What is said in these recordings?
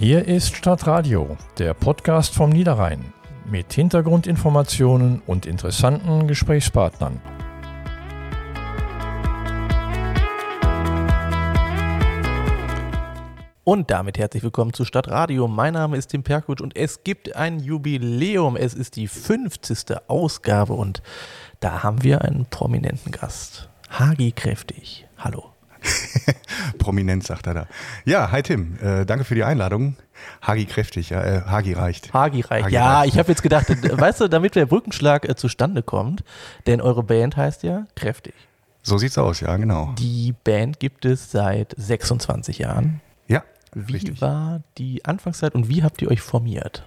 Hier ist Stadtradio, der Podcast vom Niederrhein mit Hintergrundinformationen und interessanten Gesprächspartnern. Und damit herzlich willkommen zu Stadtradio. Mein Name ist Tim Perkutsch und es gibt ein Jubiläum. Es ist die 50. Ausgabe und da haben wir einen prominenten Gast. Hagi Kräftig. Hallo. Prominent, sagt er da. Ja, hi Tim, danke für die Einladung. Hagi Kräftig, ja, Hagi reicht. Hagi reicht. Ja, ich habe jetzt gedacht, weißt du, damit der Brückenschlag zustande kommt, denn eure Band heißt ja Kräftig. So sieht's aus, ja, genau. Die Band gibt es seit 26 Jahren. Ja, Wie richtig. war die Anfangszeit und wie habt ihr euch formiert?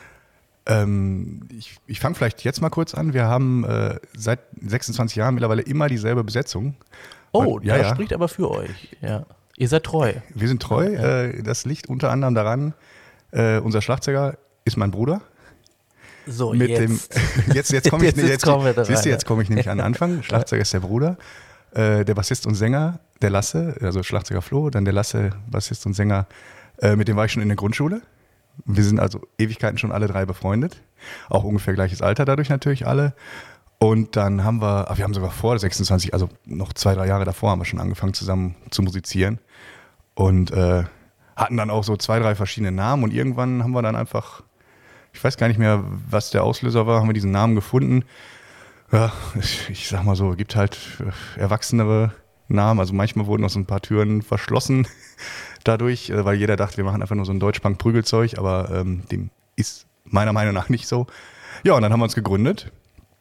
Ich fange vielleicht jetzt mal kurz an. Wir haben seit 26 Jahren mittlerweile immer dieselbe Besetzung. Oh, ja, das ja. spricht aber für euch. Ja. Ihr seid treu. Wir sind treu. Ja. Das liegt unter anderem daran, unser Schlagzeuger ist mein Bruder. So, Mit jetzt. jetzt komme ich, Jetzt kommen wir da siehst du, rein, jetzt komme ich nämlich an den Anfang. Schlagzeuger ist der Bruder. Der Bassist und Sänger, der Lasse, also Schlagzeuger Flo, dann der Lasse, Bassist und Sänger, mit dem war ich schon in der Grundschule. Wir sind also Ewigkeiten schon alle drei befreundet. Auch ungefähr gleiches Alter dadurch natürlich alle. Und dann haben wir haben sogar vor 26, also noch 2-3 Jahre davor haben wir schon angefangen zusammen zu musizieren. Und hatten dann auch so 2-3 verschiedene Namen und irgendwann haben wir dann einfach, ich weiß gar nicht mehr, was der Auslöser war, haben wir diesen Namen gefunden. Ja, ich sag mal so, gibt halt erwachsenere Namen. Also manchmal wurden noch so ein paar Türen verschlossen dadurch, weil jeder dachte, wir machen einfach nur so ein Deutschpunk-Prügelzeug, aber dem ist meiner Meinung nach nicht so. Ja, und dann haben wir uns gegründet.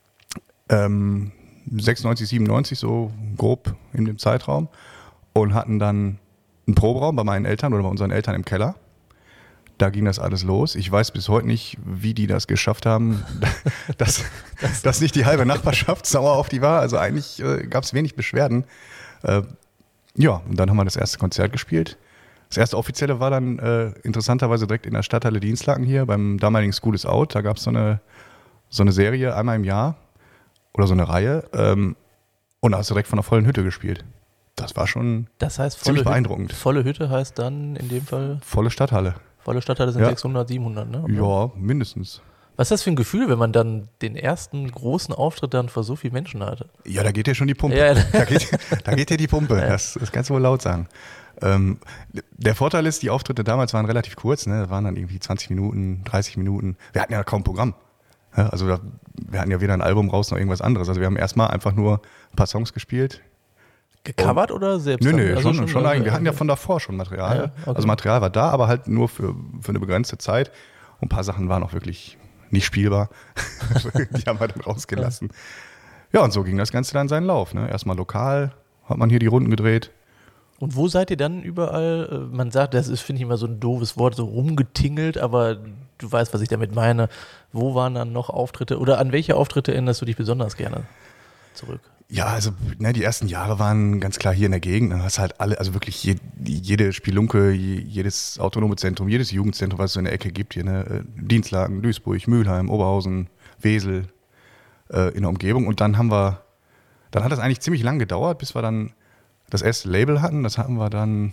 96, 97 so grob in dem Zeitraum und hatten dann einen Proberaum bei meinen Eltern oder bei unseren Eltern im Keller. Da ging das alles los. Ich weiß bis heute nicht, wie die das geschafft haben, dass nicht die halbe Nachbarschaft sauer auf die war. Also eigentlich gab es wenig Beschwerden. Ja, und dann haben wir das erste Konzert gespielt. Das erste offizielle war dann interessanterweise direkt in der Stadthalle Dienstlaken hier beim damaligen School is Out. Da gab es so eine Serie einmal im Jahr oder so eine Reihe. Und da hast du direkt von der vollen Hütte gespielt. Das war schon ziemlich beeindruckend. Volle Hütte heißt dann in dem Fall? Volle Stadthalle. Volle Stadthalle sind Ja. 600, 700, ne? Ja, mindestens. Was ist das für ein Gefühl, wenn man dann den ersten großen Auftritt dann vor so vielen Menschen hatte? Ja, da geht ja schon die Pumpe. Ja. Da geht ja die Pumpe. Ja. Das kannst du wohl laut sagen. Der Vorteil ist, die Auftritte damals waren relativ kurz. Ne? Das waren dann irgendwie 20 Minuten, 30 Minuten. Wir hatten ja kaum Programm. Ja, also wir hatten ja weder ein Album raus noch irgendwas anderes. Also wir haben erstmal einfach nur ein paar Songs gespielt. Gecovert oder selbst? Nö, Also schon eigentlich. Wir hatten ja von davor schon Material. Ja, okay. Also Material war da, aber halt nur für eine begrenzte Zeit. Und ein paar Sachen waren auch wirklich nicht spielbar. Die haben wir dann rausgelassen. Ja, und so ging das Ganze dann seinen Lauf. Ne? Erstmal lokal, hat man hier die Runden gedreht. Und wo seid ihr dann überall? Man sagt, das ist, finde ich, immer so ein doofes Wort, so rumgetingelt, aber du weißt, was ich damit meine. Wo waren dann noch Auftritte oder an welche Auftritte erinnerst du dich besonders gerne zurück? Ja, also die ersten Jahre waren ganz klar hier in der Gegend. Dann hast halt alle, also wirklich jede Spielunke, jedes autonome Zentrum, jedes Jugendzentrum, was es so in der Ecke gibt hier, ne? Dienstlaken, Duisburg, Mülheim, Oberhausen, Wesel in der Umgebung. Und dann hat das eigentlich ziemlich lang gedauert, bis wir dann das erste Label hatten. Das hatten wir dann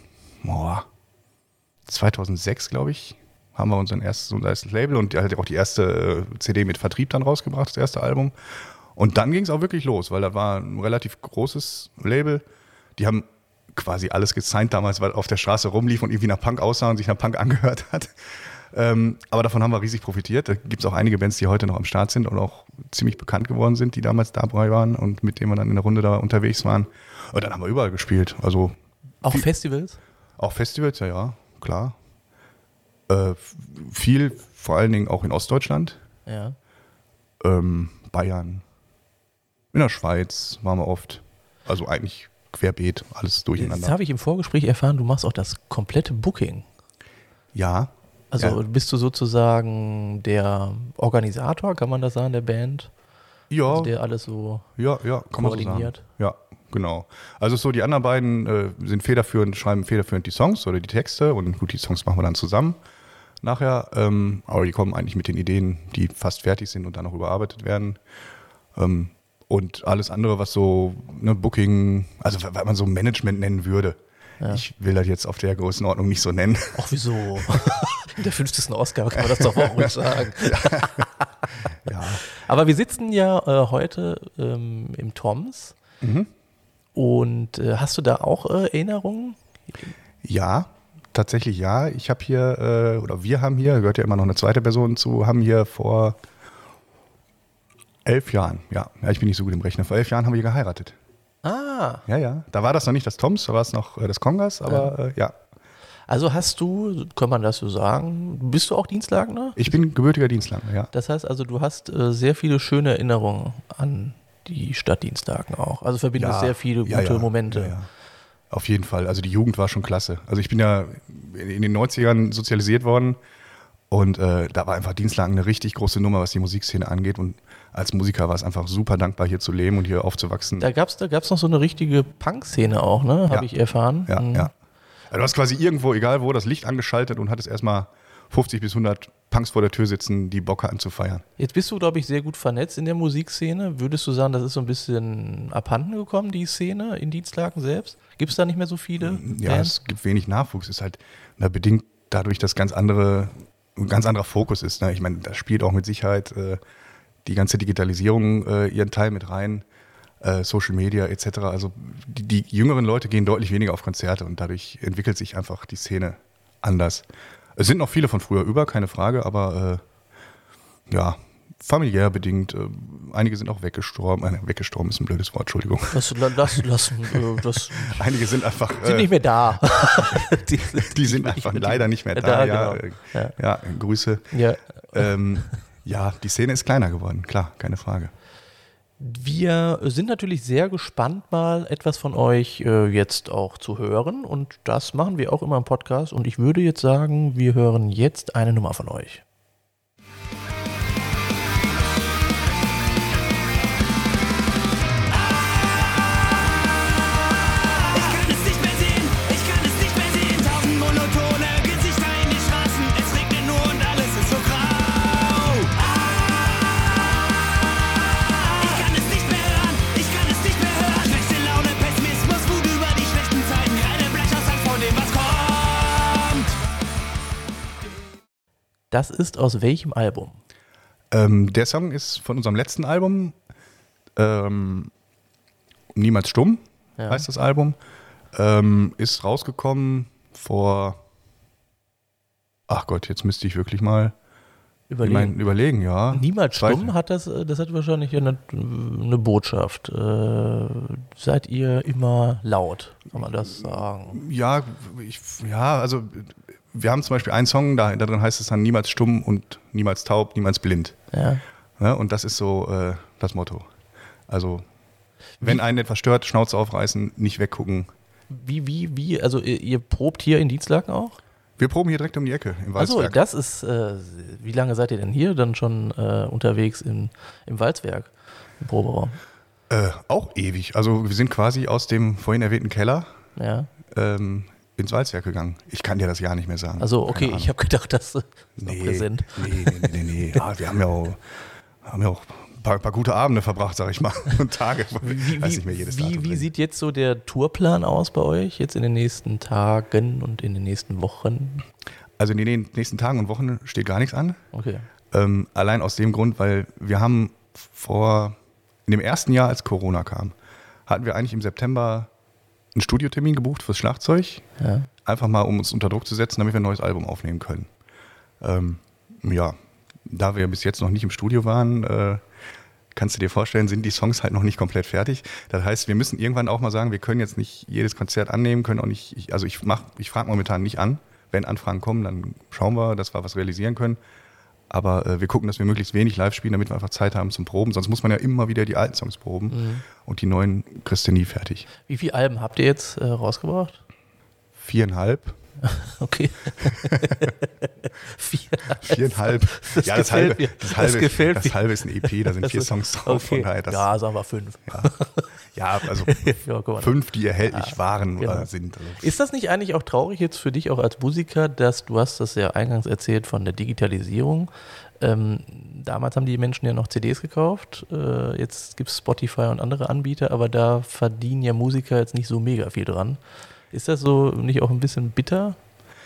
2006, glaube ich, haben wir unser erstes Label und halt auch die erste CD mit Vertrieb dann rausgebracht, das erste Album. Und dann ging es auch wirklich los, weil da war ein relativ großes Label. Die haben quasi alles gesigned damals, weil auf der Straße rumlief und irgendwie nach Punk aussah und sich nach Punk angehört hat. Aber davon haben wir riesig profitiert. Da gibt es auch einige Bands, die heute noch am Start sind und auch ziemlich bekannt geworden sind, die damals dabei waren und mit denen wir dann in der Runde da unterwegs waren. Und dann haben wir überall gespielt. Also Auch Festivals? Auch Festivals, ja, klar. Viel, vor allen Dingen auch in Ostdeutschland. Ja. Bayern. In der Schweiz waren wir oft. Also eigentlich querbeet, alles durcheinander. Jetzt habe ich im Vorgespräch erfahren, du machst auch das komplette Booking. Ja. Also ja. bist du sozusagen der Organisator, kann man das sagen, der Band? Ja. Also der alles so Ja, kann man so sagen. koordiniert? Ja, genau. Also so die anderen beiden sind schreiben federführend die Songs oder die Texte und gut, die Songs machen wir dann zusammen nachher. Aber die kommen eigentlich mit den Ideen, die fast fertig sind und dann auch überarbeitet werden. Und alles andere, was so Booking, also was man so Management nennen würde, Ja. Ich will das jetzt auf der Größenordnung nicht so nennen. Ach, wieso? In der 50. Ausgabe kann man das doch auch ruhig sagen. Ja. Aber wir sitzen ja heute im Toms. Mhm. Und hast du da auch Erinnerungen? Ja, tatsächlich ja. Ich habe hier, oder wir haben hier, gehört ja immer noch eine zweite Person zu, haben hier vor 11 Jahren, ja, ich bin nicht so gut im Rechnen, vor 11 Jahren haben wir hier geheiratet. Ah. Ja. Da war das noch nicht das Toms, da war es noch das Kongas, aber ja. Also hast du, kann man das so sagen, bist du auch Dienstlagener? Ich bin gebürtiger Dienstlagener, ja. Das heißt also, du hast sehr viele schöne Erinnerungen an die Stadt Dienstlaken auch. Also verbindest sehr viele gute Momente. Ja. Auf jeden Fall. Also die Jugend war schon klasse. Also ich bin ja in den 90ern sozialisiert worden und da war einfach Dienstlaken eine richtig große Nummer, was die Musikszene angeht. Und als Musiker war es einfach super dankbar, hier zu leben und hier aufzuwachsen. Da gab's noch so eine richtige Punk-Szene auch, ne? Habe ich erfahren. Ja. Also du hast quasi irgendwo, egal wo, das Licht angeschaltet und hattest erstmal 50 bis 100 Punks vor der Tür sitzen, die Bock hatten zu feiern. Jetzt bist du, glaube ich, sehr gut vernetzt in der Musikszene. Würdest du sagen, das ist so ein bisschen abhanden gekommen, die Szene in Dienstlaken selbst? Gibt es da nicht mehr so viele Ja, Bands? es gibt wenig Nachwuchs. Es ist halt bedingt dadurch, dass ein ganz anderer Fokus ist. Ne? Ich meine, da spielt auch mit Sicherheit die ganze Digitalisierung ihren Teil mit rein, Social Media etc. Also die jüngeren Leute gehen deutlich weniger auf Konzerte und dadurch entwickelt sich einfach die Szene anders. Es sind noch viele von früher über, keine Frage, aber familiär bedingt. Einige sind auch weggestorben. Weggestorben ist ein blödes Wort, Entschuldigung. Das Einige sind einfach sind nicht mehr da. die sind einfach leider nicht mehr da. Genau. Ja, Grüße. Ja. Die Szene ist kleiner geworden, klar, keine Frage. Wir sind natürlich sehr gespannt, mal etwas von euch jetzt auch zu hören. Und das machen wir auch immer im Podcast. Und ich würde jetzt sagen, wir hören jetzt eine Nummer von euch. Das ist aus welchem Album? Der Song ist von unserem letzten Album, Niemals stumm, heißt das Album. Ist rausgekommen vor, ach Gott, jetzt müsste ich wirklich mal überlegen, ja. Niemals stumm hat das hat wahrscheinlich eine Botschaft. Seid ihr immer laut, kann man das sagen? Ja, also wir haben zum Beispiel einen Song, da drin heißt es dann niemals stumm und niemals taub, niemals blind. Ja, und das ist so das Motto. Also, wenn einen etwas stört, Schnauze aufreißen, nicht weggucken. Wie, also ihr probt hier in Dienstlaken auch? Wir proben hier direkt um die Ecke im Walzwerk. Also, das ist, wie lange seid ihr denn hier dann schon unterwegs im Walzwerk, im Proberaum? Auch ewig. Also, wir sind quasi aus dem vorhin erwähnten Keller ins Walzwerk gegangen. Ich kann dir das ja nicht mehr sagen. Also, okay, ich habe gedacht, das ist noch präsent. Nee. Ja, wir haben ja auch ein paar gute Abende verbracht, sag ich mal, und Tage. Weiß nicht mehr jedes Datum. Wie sieht jetzt so der Tourplan aus bei euch, jetzt in den nächsten Tagen und in den nächsten Wochen? Also in den nächsten Tagen und Wochen steht gar nichts an. Okay. Allein aus dem Grund, weil wir haben in dem ersten Jahr, als Corona kam, hatten wir eigentlich im September einen Studiotermin gebucht fürs Schlagzeug. Ja. Einfach mal, um uns unter Druck zu setzen, damit wir ein neues Album aufnehmen können. Da wir bis jetzt noch nicht im Studio waren, kannst du dir vorstellen, sind die Songs halt noch nicht komplett fertig. Das heißt, wir müssen irgendwann auch mal sagen, wir können jetzt nicht jedes Konzert annehmen, können auch nicht, ich frage momentan nicht an. Wenn Anfragen kommen, dann schauen wir, dass wir was realisieren können. Aber wir gucken, dass wir möglichst wenig live spielen, damit wir einfach Zeit haben zum Proben. Sonst muss man ja immer wieder die alten Songs proben. Und die neuen kriegst du nie fertig. Wie viele Alben habt ihr jetzt rausgebracht? 4,5. Okay. 4,5. Ja, das halbe ist ein EP, da sind 4 Songs drauf. Okay. Von daher sagen wir 5. Ja, also 5, die erhältlich waren oder sind. Also. Ist das nicht eigentlich auch traurig jetzt für dich auch als Musiker, dass du hast das ja eingangs erzählt von der Digitalisierung. Damals haben die Menschen ja noch CDs gekauft. Jetzt gibt es Spotify und andere Anbieter, aber da verdienen ja Musiker jetzt nicht so mega viel dran. Ist das so nicht auch ein bisschen bitter?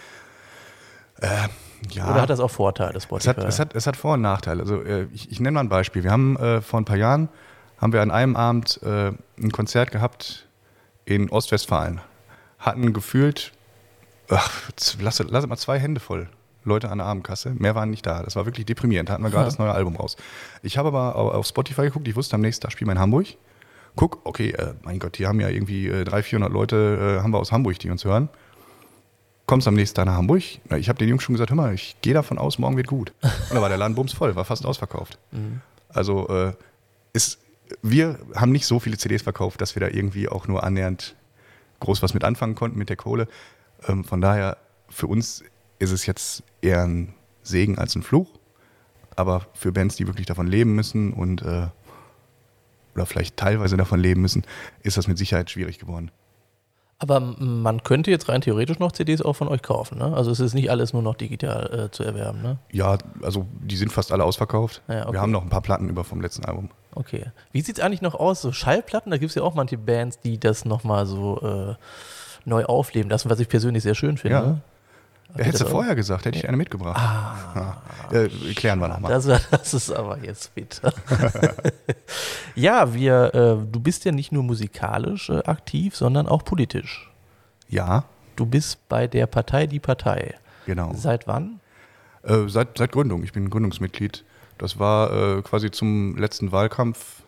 Ja. Oder hat das auch Vorteile, Spotify? Es hat Vor- und Nachteile. Also ich nenne mal ein Beispiel. Wir haben vor ein paar Jahren an einem Abend ein Konzert gehabt in Ostwestfalen. Hatten gefühlt, lass mal 2 Hände voll Leute an der Abendkasse. Mehr waren nicht da. Das war wirklich deprimierend. Da hatten wir gerade das neue Album raus. Ich habe aber auf Spotify geguckt. Ich wusste, am nächsten Tag spielen wir in Hamburg. Guck, okay, mein Gott, hier haben ja irgendwie 300-400 Leute haben wir aus Hamburg, die uns hören. Kommst am nächsten Tag nach Hamburg? Ich habe den Jungs schon gesagt, hör mal, ich gehe davon aus, morgen wird gut. Und da war der Laden bumsvoll, war fast ausverkauft. Also wir haben nicht so viele CDs verkauft, dass wir da irgendwie auch nur annähernd groß was mit anfangen konnten mit der Kohle. Von daher, für uns ist es jetzt eher ein Segen als ein Fluch. Aber für Bands, die wirklich davon leben müssen und oder vielleicht teilweise davon leben müssen, ist das mit Sicherheit schwierig geworden. Aber man könnte jetzt rein theoretisch noch CDs auch von euch kaufen, ne? Also es ist nicht alles nur noch digital zu erwerben, ne? Ja, also die sind fast alle ausverkauft. Ja, okay. Wir haben noch ein paar Platten über vom letzten Album. Okay. Wie sieht es eigentlich noch aus? So Schallplatten, da gibt es ja auch manche Bands, die das nochmal so neu aufleben lassen, was ich persönlich sehr schön finde. Ja. Hättest du vorher gesagt, hätte ich eine mitgebracht. Klären wir nochmal. Das ist aber jetzt bitter. Ja, du bist ja nicht nur musikalisch aktiv, sondern auch politisch. Ja. Du bist bei der Partei Die Partei. Genau. Seit wann? Seit Gründung. Ich bin Gründungsmitglied. Das war quasi zum letzten Wahlkampf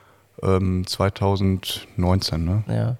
2019, ne? Ja.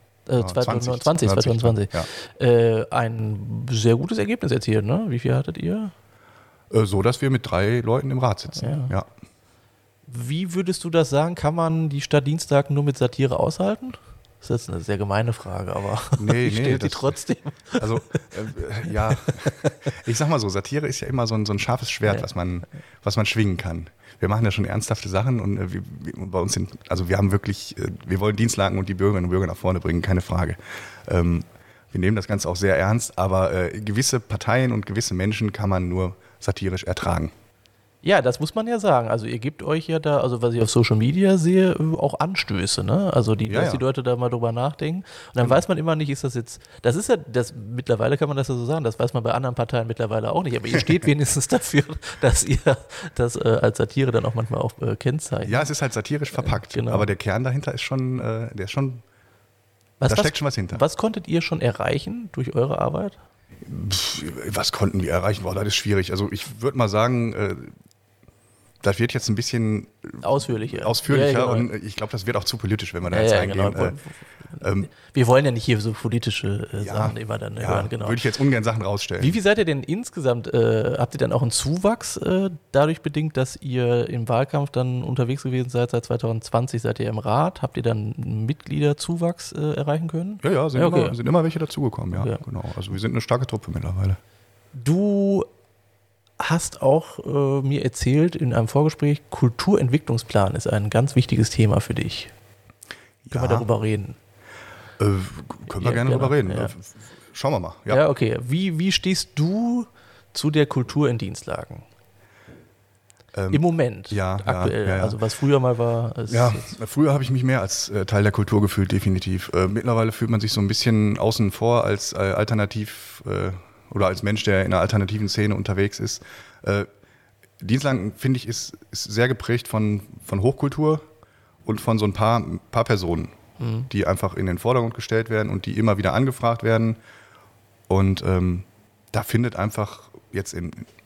2020. Ja. Ein sehr gutes Ergebnis erzielt, ne? Wie viel hattet ihr? So, dass wir mit 3 Leuten im Rat sitzen. Ja. Wie würdest du das sagen? Kann man die Stadt Dienstag nur mit Satire aushalten? Das ist jetzt eine sehr gemeine Frage, aber ich stelle die trotzdem. Also, ja, ich sag mal so, Satire ist ja immer so ein scharfes Schwert, was man schwingen kann. Wir machen ja schon ernsthafte Sachen und bei uns wir haben wirklich, wir wollen Dienstlagen und die Bürgerinnen und Bürger nach vorne bringen, keine Frage. Wir nehmen das Ganze auch sehr ernst, aber gewisse Parteien und gewisse Menschen kann man nur satirisch ertragen. Ja, das muss man ja sagen. Also ihr gebt euch ja da, also was ich auf Social Media sehe, auch Anstöße, ne? Also dass die Leute da mal drüber nachdenken. Und dann weiß man immer nicht, ist das jetzt, mittlerweile kann man das ja so sagen, das weiß man bei anderen Parteien mittlerweile auch nicht, aber ihr steht wenigstens dafür, dass ihr das als Satire dann auch manchmal auch kennzeichnet. Ja, es ist halt satirisch verpackt, genau. Aber der Kern dahinter ist schon, da steckt schon was hinter. Was konntet ihr schon erreichen durch eure Arbeit? Was konnten wir erreichen? Boah, das ist schwierig. Also ich würde mal sagen, das wird jetzt ein bisschen ausführlicher ja, genau. Und ich glaube, das wird auch zu politisch, wenn wir da jetzt eingehen. Genau. Wir wollen ja nicht hier so politische Sachen immer dann hören. Genau. Würde ich jetzt ungern Sachen rausstellen. Wie viel seid ihr denn insgesamt? Habt ihr dann auch einen Zuwachs dadurch bedingt, dass ihr im Wahlkampf dann unterwegs gewesen seid? Seit 2020 seid ihr im Rat. Habt ihr dann Mitgliederzuwachs erreichen können? Ja, sind immer welche dazugekommen. Ja, genau. Also wir sind eine starke Truppe mittlerweile. Du hast auch mir erzählt in einem Vorgespräch, Kulturentwicklungsplan ist ein ganz wichtiges Thema für dich. Können wir darüber reden? Können wir gerne darüber reden. Ja. Schauen wir mal. Ja, okay. Wie stehst du zu der Kultur in Dienstlagen? Im Moment, aktuell. Ja. Also was früher mal war. Früher habe ich mich mehr als Teil der Kultur gefühlt, definitiv. Mittlerweile fühlt man sich so ein bisschen außen vor als alternativ oder als Mensch, der in einer alternativen Szene unterwegs ist. Dienstlagen, finde ich, ist sehr geprägt von Hochkultur und von so ein paar Personen, die einfach in den Vordergrund gestellt werden und die immer wieder angefragt werden. Und da findet einfach jetzt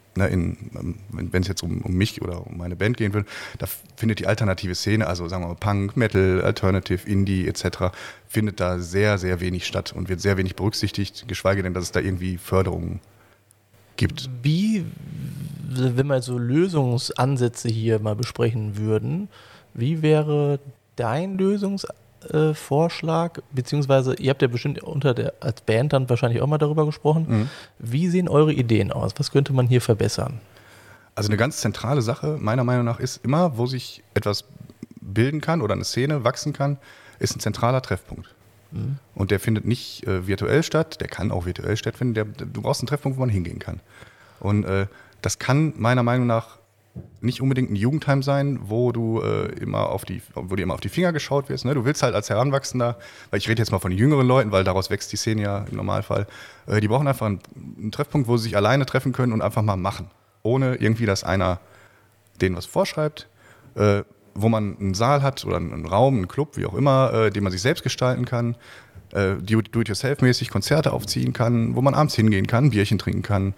wenn es jetzt um mich oder um meine Band gehen würde, da findet die alternative Szene, also sagen wir mal Punk, Metal, Alternative, Indie etc., findet da sehr, sehr wenig statt und wird sehr wenig berücksichtigt, geschweige denn, dass es da irgendwie Förderungen gibt. Wie, wenn wir so Lösungsansätze hier mal besprechen würden, wie wäre dein Lösungsvorschlag, beziehungsweise ihr habt ja bestimmt als Band dann wahrscheinlich auch mal darüber gesprochen. Wie sehen eure Ideen aus? Was könnte man hier verbessern? Also eine ganz zentrale Sache meiner Meinung nach ist immer, wo sich etwas bilden kann oder eine Szene wachsen kann, ist ein zentraler Treffpunkt. Und der findet nicht virtuell statt, der kann auch virtuell stattfinden. Du brauchst einen Treffpunkt, wo man hingehen kann. Und das kann meiner Meinung nach nicht unbedingt ein Jugendheim sein, wo du immer auf die Finger geschaut wirst. Ne? Du willst halt als Heranwachsender, weil ich rede jetzt mal von jüngeren Leuten, weil daraus wächst die Szene ja im Normalfall, die brauchen einfach einen Treffpunkt, wo sie sich alleine treffen können und einfach mal machen. Ohne irgendwie, dass einer denen was vorschreibt, wo man einen Saal hat oder einen Raum, einen Club, wie auch immer, den man sich selbst gestalten kann, do-it-yourself-mäßig Konzerte aufziehen kann, wo man abends hingehen kann, ein Bierchen trinken kann,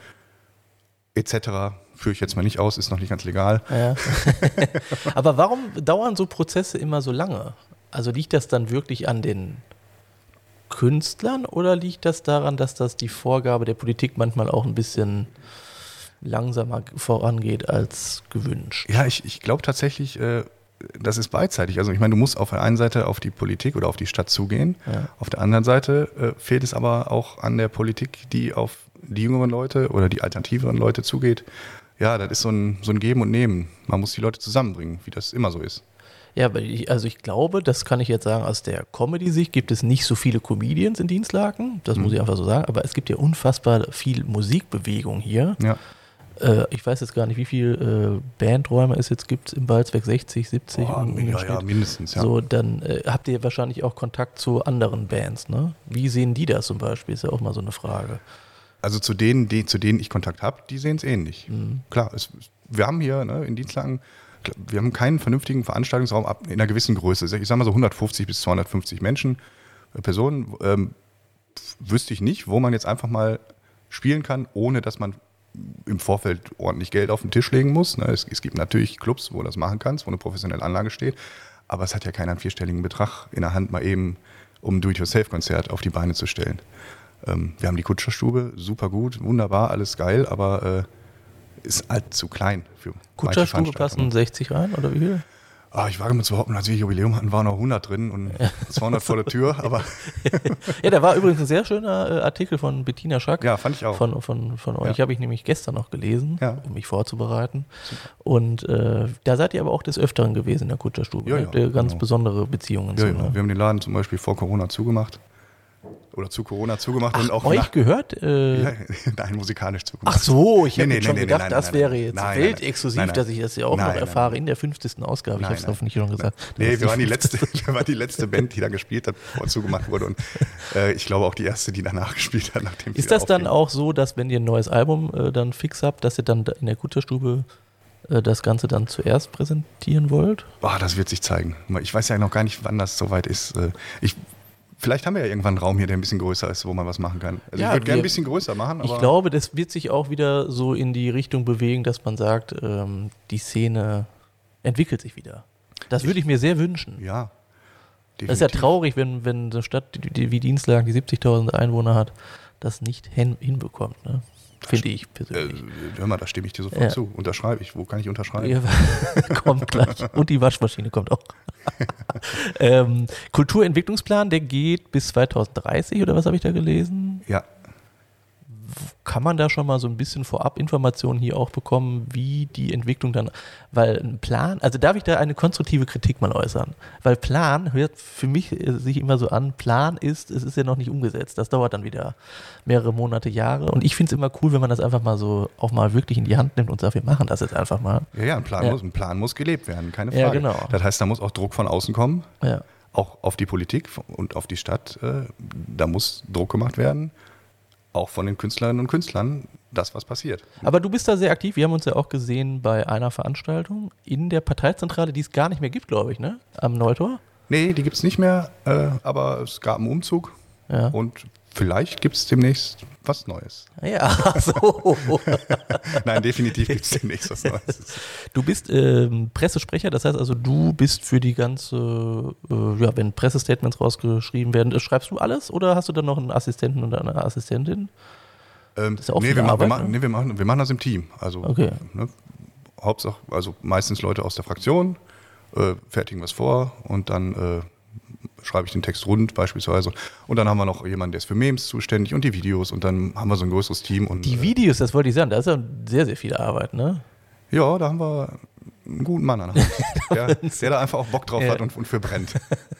etc. Führe ich jetzt mal nicht aus, ist noch nicht ganz legal. Ja. Aber warum dauern so Prozesse immer so lange? Also liegt das dann wirklich an den Künstlern oder liegt das daran, dass das die Vorgabe der Politik manchmal auch ein bisschen langsamer vorangeht als gewünscht? Ja, ich glaube tatsächlich, das ist beidseitig. Also ich meine, du musst auf der einen Seite auf die Politik oder auf die Stadt zugehen. Ja. Auf der anderen Seite fehlt es aber auch an der Politik, die auf die jüngeren Leute oder die alternativeren Leute zugeht. Ja, das ist so ein Geben und Nehmen. Man muss die Leute zusammenbringen, wie das immer so ist. Ja, aber ich glaube, das kann ich jetzt sagen, aus der Comedy-Sicht gibt es nicht so viele Comedians in Dienstlaken, das muss ich einfach so sagen, aber es gibt ja unfassbar viel Musikbewegung hier. Ja. Ich weiß jetzt gar nicht, wie viele Bandräume es jetzt gibt im Balzwerk, 60, 70? Ja, mindestens, ja. So, dann habt ihr wahrscheinlich auch Kontakt zu anderen Bands, ne? Wie sehen die das zum Beispiel? Ist ja auch mal so eine Frage. Also zu denen ich Kontakt habe, die sehen es ähnlich. Klar, wir haben hier in Dienstlaken, wir haben keinen vernünftigen Veranstaltungsraum in einer gewissen Größe. Ich sage mal so 150 bis 250 Personen. Wüsste ich nicht, wo man jetzt einfach mal spielen kann, ohne dass man im Vorfeld ordentlich Geld auf den Tisch legen muss. Es gibt natürlich Clubs, wo du das machen kannst, wo eine professionelle Anlage steht, aber es hat ja keiner einen 4-stelligen Betrag in der Hand, mal eben um ein Do-it-yourself-Konzert auf die Beine zu stellen. Wir haben die Kutscherstube, super gut, wunderbar, alles geil, aber ist halt zu klein für Kutscherstube passen 60 rein oder wie viel? Ich wage mir zu behaupten, als wir Jubiläum hatten, waren noch 100 drin und 200 vor der Tür, aber... Ja, da war übrigens ein sehr schöner Artikel von Bettina Schack. Ja, fand ich auch. Von euch, habe ich nämlich gestern noch gelesen, um mich vorzubereiten. Super. Und da seid ihr aber auch des Öfteren gewesen in der Kutscherstube. Ja, habt ihr ganz besondere Beziehungen zu. Ne? Wir haben den Laden zum Beispiel vor Corona zugemacht. Oder zu Corona zugemacht. Ach, und auch euch gehört? Nein, musikalisch zugemacht. Ach so, ich habe schon gedacht, das wäre jetzt wild exklusiv, nein. dass ich das ja auch noch erfahre in der 50. Ausgabe. Ich habe es hoffentlich schon gesagt. Nee, wir waren die letzte Band, die da gespielt hat, bevor zugemacht wurde. Und ich glaube auch die erste, die danach gespielt hat. Nachdem ist das dann auch so, dass wenn ihr ein neues Album dann fix habt, dass ihr dann in der Kutscherstube das Ganze dann zuerst präsentieren wollt? Das wird sich zeigen. Ich weiß ja noch gar nicht, wann das soweit ist. Vielleicht haben wir ja irgendwann einen Raum hier, der ein bisschen größer ist, wo man was machen kann. Also ich würde gerne ein bisschen größer machen. Aber ich glaube, das wird sich auch wieder so in die Richtung bewegen, dass man sagt, die Szene entwickelt sich wieder. Das würde ich mir sehr wünschen. Ja, definitiv. Das ist ja traurig, wenn eine Stadt wie Dienstlaken, die 70.000 Einwohner hat, das nicht hinbekommt, ne? Finde ich persönlich. Hör mal, da stimme ich dir sofort zu. Unterschreibe ich. Wo kann ich unterschreiben? Ja, kommt gleich. Und die Waschmaschine kommt auch. Kulturentwicklungsplan, der geht bis 2030 oder was habe ich da gelesen? Ja. Kann man da schon mal so ein bisschen Vorab-Informationen hier auch bekommen, wie die Entwicklung dann, weil ein Plan, also darf ich da eine konstruktive Kritik mal äußern? Weil Plan hört für mich sich immer so an, Plan ist, es ist ja noch nicht umgesetzt, das dauert dann wieder mehrere Monate, Jahre und ich finde es immer cool, wenn man das einfach mal so auch mal wirklich in die Hand nimmt und sagt, wir machen das jetzt einfach mal. Ja, ein Plan muss gelebt werden, keine Frage. Ja, genau. Das heißt, da muss auch Druck von außen kommen, ja. Auch auf die Politik und auf die Stadt, da muss Druck gemacht werden. Auch von den Künstlerinnen und Künstlern, das, was passiert. Aber du bist da sehr aktiv. Wir haben uns ja auch gesehen bei einer Veranstaltung in der Parteizentrale, die es gar nicht mehr gibt, glaube ich, ne? Am Neutor. Nee, die gibt es nicht mehr, aber es gab einen Umzug und vielleicht gibt es demnächst was Neues. Ja, so. Nein, definitiv gibt es demnächst was Neues. Du bist Pressesprecher, das heißt also, du bist für die ganze, wenn Pressestatements rausgeschrieben werden, schreibst du alles oder hast du dann noch einen Assistenten oder eine Assistentin? Das ist ja auch wir machen das im Team. Also, okay. Hauptsache, also meistens Leute aus der Fraktion fertigen was vor und dann schreibe ich den Text rund beispielsweise. Und dann haben wir noch jemanden, der ist für Memes zuständig und die Videos und dann haben wir so ein größeres Team. Und, die Videos, das wollte ich sagen, da ist ja sehr, sehr viel Arbeit, ne? Ja, da haben wir einen guten Mann an der Hand, der da einfach auch Bock drauf hat und für brennt.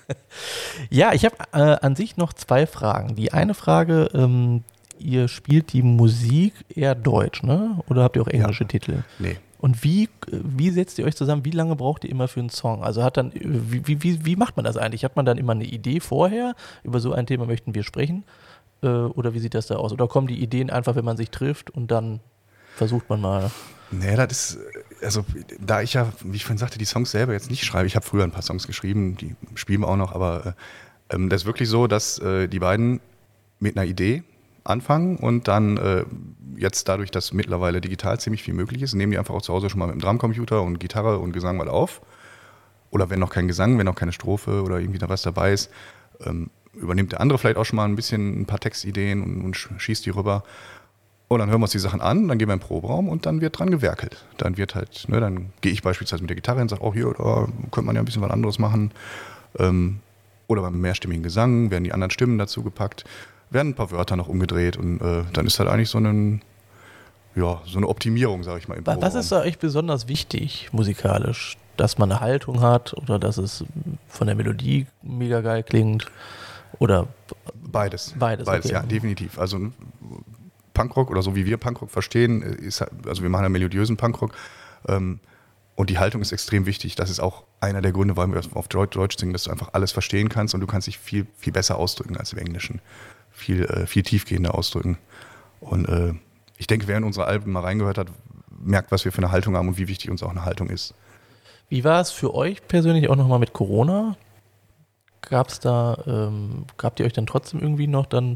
Ja, ich habe an sich noch 2 Fragen. Die eine Frage, ihr spielt die Musik eher deutsch, ne? Oder habt ihr auch englische Titel? Nee. Und wie setzt ihr euch zusammen? Wie lange braucht ihr immer für einen Song? Also wie macht man das eigentlich? Hat man dann immer eine Idee vorher? Über so ein Thema möchten wir sprechen? Oder wie sieht das da aus? Oder kommen die Ideen einfach, wenn man sich trifft und dann versucht man mal? Nee, das ist, also da ich ja, wie ich vorhin sagte, die Songs selber jetzt nicht schreibe, ich habe früher ein paar Songs geschrieben, die spielen wir auch noch, aber das ist wirklich so, dass die beiden mit einer Idee anfangen und dann jetzt dadurch, dass mittlerweile digital ziemlich viel möglich ist, nehmen die einfach auch zu Hause schon mal mit dem Drumcomputer und Gitarre und Gesang mal auf. Oder wenn noch kein Gesang, wenn noch keine Strophe oder irgendwie da was dabei ist, übernimmt der andere vielleicht auch schon mal ein paar Textideen und schießt die rüber. Und dann hören wir uns die Sachen an, dann gehen wir in den Proberaum und dann wird dran gewerkelt. Dann wird halt, ne, dann gehe ich beispielsweise mit der Gitarre hin und sage, oh hier, da könnte man ja ein bisschen was anderes machen. Oder beim mehrstimmigen Gesang werden die anderen Stimmen dazu gepackt, werden ein paar Wörter noch umgedreht und dann ist halt eigentlich so eine Optimierung, sage ich mal, im Proberaum. Was ist da echt besonders wichtig musikalisch? Dass man eine Haltung hat oder dass es von der Melodie mega geil klingt? Oder Beides, okay. Ja, definitiv. Also Punkrock oder so wie wir Punkrock verstehen, also wir machen einen melodiösen Punkrock und die Haltung ist extrem wichtig. Das ist auch einer der Gründe, warum wir auf Deutsch singen, dass du einfach alles verstehen kannst und du kannst dich viel, viel besser ausdrücken als im Englischen. Viel tiefgehender ausdrücken. Und ich denke, wer in unsere Alben mal reingehört hat, merkt, was wir für eine Haltung haben und wie wichtig uns auch eine Haltung ist. Wie war es für euch persönlich auch nochmal mit Corona? Habt ihr euch dann trotzdem irgendwie noch dann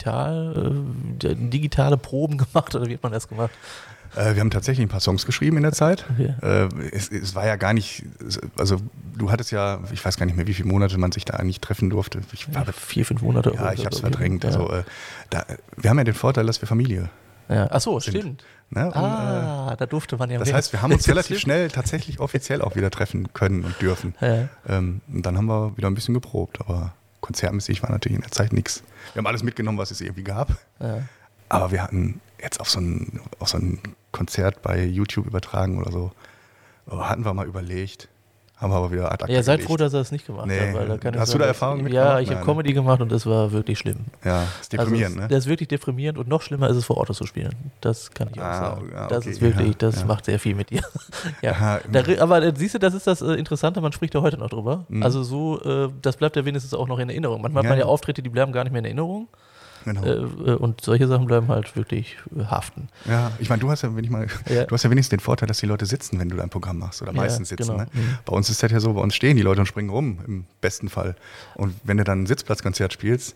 digitale Proben gemacht oder wie hat man das gemacht? Wir haben tatsächlich ein paar Songs geschrieben in der Zeit. Okay. Es war ja gar nicht, also du hattest ja, ich weiß gar nicht mehr, wie viele Monate man sich da eigentlich treffen durfte. 4, 5 Monate. Ja, ich habe es verdrängt. Ja. Also, wir haben ja den Vorteil, dass wir Familie ja. Ach so, sind. Stimmt. Ne? Und, da durfte man ja Das heißt, wir haben uns relativ schnell tatsächlich offiziell auch wieder treffen können und dürfen. Ja. Und dann haben wir wieder ein bisschen geprobt, aber konzertmäßig war natürlich in der Zeit nichts. Wir haben alles mitgenommen, was es irgendwie gab. Ja. Aber wir hatten jetzt auf so ein Konzert bei YouTube übertragen oder so, hatten wir mal überlegt, haben wir aber wieder ad acta Ja, seid gelegt. froh, dass er es nicht gemacht hat. Weil da Hast du da Erfahrungen mit? Ja, ich habe Comedy gemacht und das war wirklich schlimm. Ja, ist deprimierend, ne? Das ist wirklich deprimierend und noch schlimmer ist es, vor Ort zu spielen. Das kann ich auch sagen. Ja, okay. Das ist wirklich, macht sehr viel mit dir. Ja. Aber siehst du, das ist das Interessante, man spricht ja heute noch drüber. Mhm. Also so, das bleibt ja wenigstens auch noch in Erinnerung. Manchmal hat man ja Auftritte, die bleiben gar nicht mehr in Erinnerung. Genau. Und solche Sachen bleiben halt wirklich haften. Ja, ich meine, du hast ja wenigstens den Vorteil, dass die Leute sitzen, wenn du dein Programm machst oder meistens sitzen. Genau. Ne? Mhm. Bei uns ist das ja so, bei uns stehen die Leute und springen rum, im besten Fall. Und wenn du dann ein Sitzplatzkonzert spielst,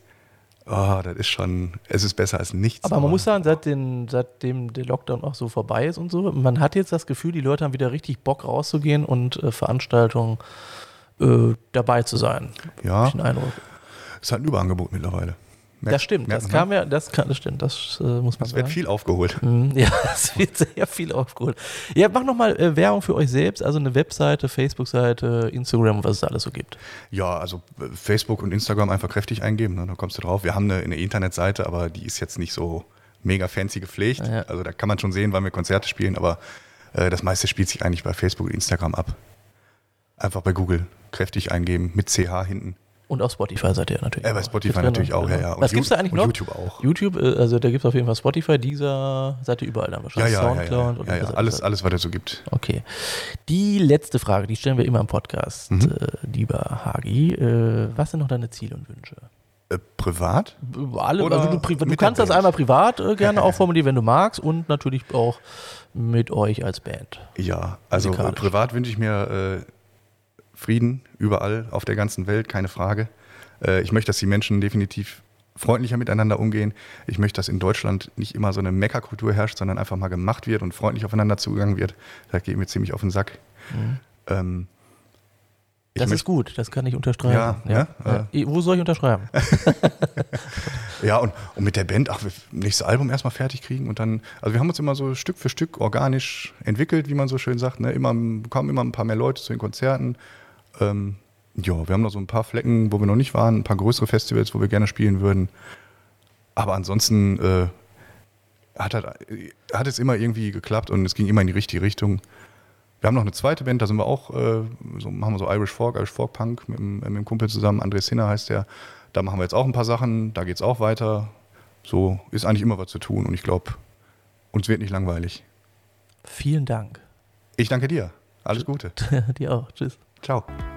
es ist besser als nichts. Aber man muss sagen, seitdem der Lockdown auch so vorbei ist und so, man hat jetzt das Gefühl, die Leute haben wieder richtig Bock rauszugehen und Veranstaltungen dabei zu sein. Ja, ist halt ein Überangebot mittlerweile. Das stimmt, das stimmt, das muss man sagen. Es wird viel aufgeholt. Ja, es wird sehr viel aufgeholt. Ja, mach nochmal Werbung für euch selbst, also eine Webseite, Facebook-Seite, Instagram, was es alles so gibt. Ja, also Facebook und Instagram einfach kräftig eingeben, ne, da kommst du drauf. Wir haben eine Internetseite, aber die ist jetzt nicht so mega fancy gepflegt. Ja. Also da kann man schon sehen, wann wir Konzerte spielen, aber das meiste spielt sich eigentlich bei Facebook und Instagram ab. Einfach bei Google kräftig eingeben, mit CH hinten. Und auf Spotify seid ihr natürlich. Bei Spotify natürlich auch, ja. Und was gibt's da eigentlich noch? YouTube auch. YouTube, also da gibt es auf jeden Fall Spotify, dieser seid ihr überall dann wahrscheinlich. Soundcloud und alles, was es so gibt. Okay. Die letzte Frage, die stellen wir immer im Podcast, lieber Hagi. Was sind noch deine Ziele und Wünsche? Privat? Alle, oder also du kannst das einmal privat gerne auch formulieren, wenn du magst, und natürlich auch mit euch als Band. Ja, also privat wünsche ich mir Frieden überall auf der ganzen Welt, keine Frage. Ich möchte, dass die Menschen definitiv freundlicher miteinander umgehen. Ich möchte, dass in Deutschland nicht immer so eine Meckerkultur herrscht, sondern einfach mal gemacht wird und freundlich aufeinander zugegangen wird. Das geht mir ziemlich auf den Sack. Mhm. Das ist gut, das kann ich unterschreiben. Wo soll ich unterschreiben? Ja, und mit der Band, nächstes Album erstmal fertig kriegen und dann, also wir haben uns immer so Stück für Stück organisch entwickelt, wie man so schön sagt, ne? Kommen immer ein paar mehr Leute zu den Konzerten. Wir haben noch so ein paar Flecken, wo wir noch nicht waren, ein paar größere Festivals, wo wir gerne spielen würden. Aber ansonsten hat es immer irgendwie geklappt und es ging immer in die richtige Richtung. Wir haben noch eine zweite Band, da sind wir auch, machen wir so Irish Folk Punk mit dem Kumpel zusammen, André Sinner heißt der. Da machen wir jetzt auch ein paar Sachen, da geht es auch weiter. So ist eigentlich immer was zu tun und ich glaube, uns wird nicht langweilig. Vielen Dank. Ich danke dir. Alles Gute. Dir auch. Tschüss. Ciao.